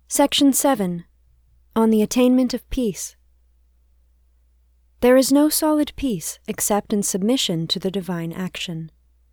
Section 7. On the Attainment of Peace. There is no solid peace except in submission to the divine action.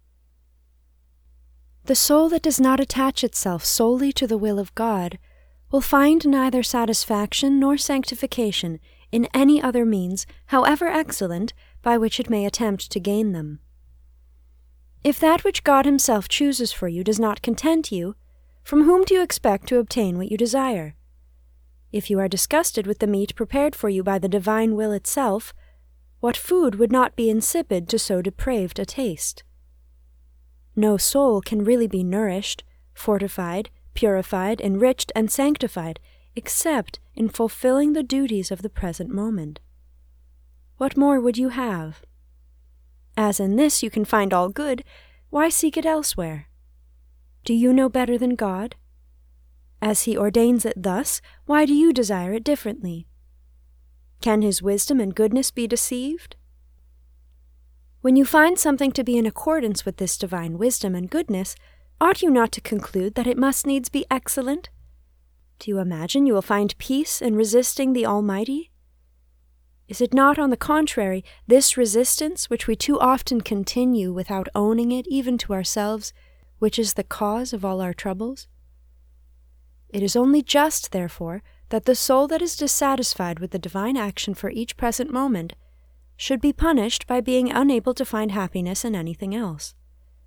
The soul that does not attach itself solely to the will of God will find neither satisfaction nor sanctification in any other means, however excellent, by which it may attempt to gain them. If that which God Himself chooses for you does not content you, from whom do you expect to obtain what you desire? If you are disgusted with the meat prepared for you by the divine will itself, what food would not be insipid to so depraved a taste? No soul can really be nourished, fortified, purified, enriched, and sanctified, except in fulfilling the duties of the present moment. What more would you have? As in this you can find all good, why seek it elsewhere? Do you know better than God? As He ordains it thus, why do you desire it differently? Can His wisdom and goodness be deceived? When you find something to be in accordance with this divine wisdom and goodness, ought you not to conclude that it must needs be excellent? Do you imagine you will find peace in resisting the Almighty? Is it not, on the contrary, this resistance, which we too often continue without owning it even to ourselves, which is the cause of all our troubles? It is only just, therefore, that the soul that is dissatisfied with the divine action for each present moment should be punished by being unable to find happiness in anything else.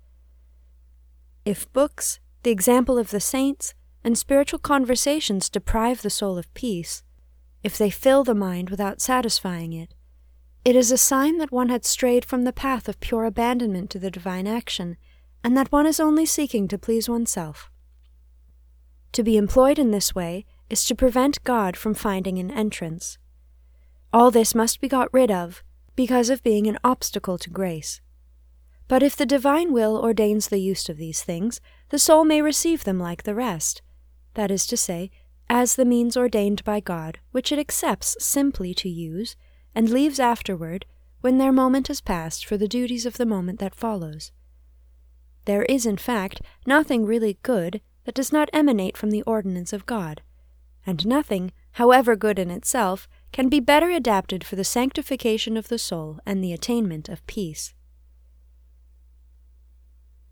If books, the example of the saints, and spiritual conversations deprive the soul of peace, if they fill the mind without satisfying it, it is a sign that one had strayed from the path of pure abandonment to the divine action, and that one is only seeking to please oneself. To be employed in this way is to prevent God from finding an entrance. All this must be got rid of, because of being an obstacle to grace. But if the divine will ordains the use of these things, the soul may receive them like the rest, that is to say, as the means ordained by God, which it accepts simply to use, and leaves afterward, when their moment has passed, for the duties of the moment that follows. There is, in fact, nothing really good that does not emanate from the ordinance of God, and nothing, however good in itself, can be better adapted for the sanctification of the soul and the attainment of peace.